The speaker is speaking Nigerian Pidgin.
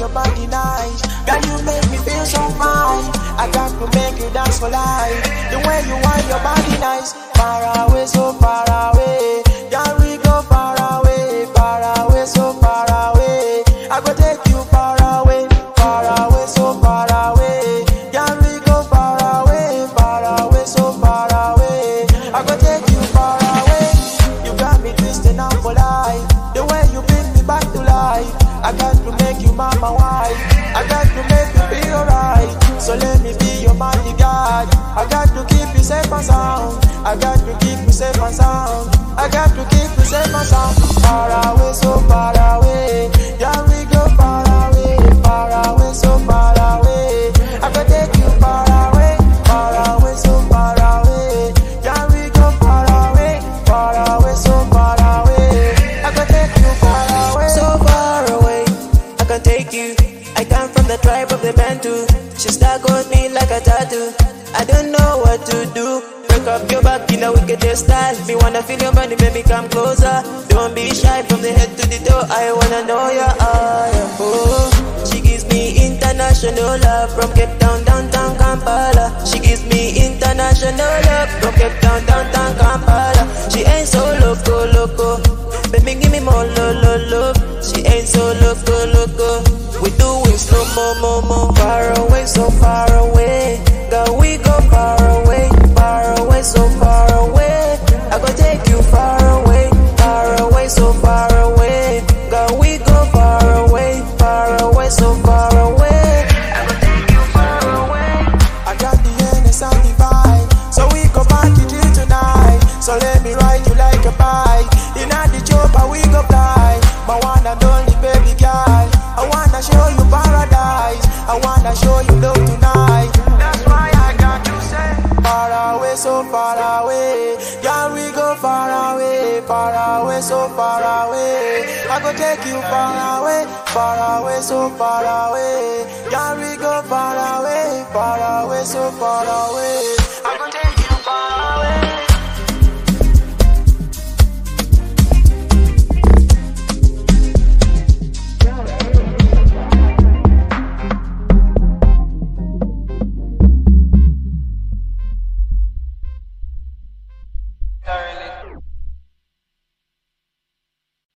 your body nice. Girl, you make me feel so fine. I got to make you dance for life. The way you want your body nice. Far away, so far away. Girl, we go far away, so far away. I go take you far away, so far away. Girl, we go far away, so far away. I go take you far away. You got me twisting up for life. The way you bring me back to life. I got to make you mama wife. I got to make you feel alright. So let me be your bodyguard. I got to keep you safe and sound. I got to keep you safe and sound. I got to keep you safe and sound. Far away, so far away. Yeah, we go far away, so far away. I go take you far away, so far away. Yeah, we go far away, so far away. I go take you far away, So far away, I can take you. I come from the tribe of the Bantu. She stuck on me like a tattoo. I don't know what to do. Break up your back in a wicked style. Me wanna feel your money, baby, come closer. Don't be shy from the head to the toe. I wanna know your eye. Oh, she gives me international love from Cape Town, downtown Kampala. She gives me international love from Cape Town, downtown Kampala. She ain't so loco, loco. Baby, give me more love. She ain't so loco. We doing slow mo. Far away, so far away. Girl, we go far away, so far away. I go take you far away, so far away. Girl, we go far away, so far away. I go take you far away. I got the NS and the vibe, so we go party till tonight. So let me ride you like a bike. In the chopper we go fly. My one and only baby girl. I wanna show you paradise. I wanna show you love tonight. That's why I got to say far away, so far away. Yeah, we go far away, so far away. I go take you far away, so far away. Yeah, we go far away, so far away.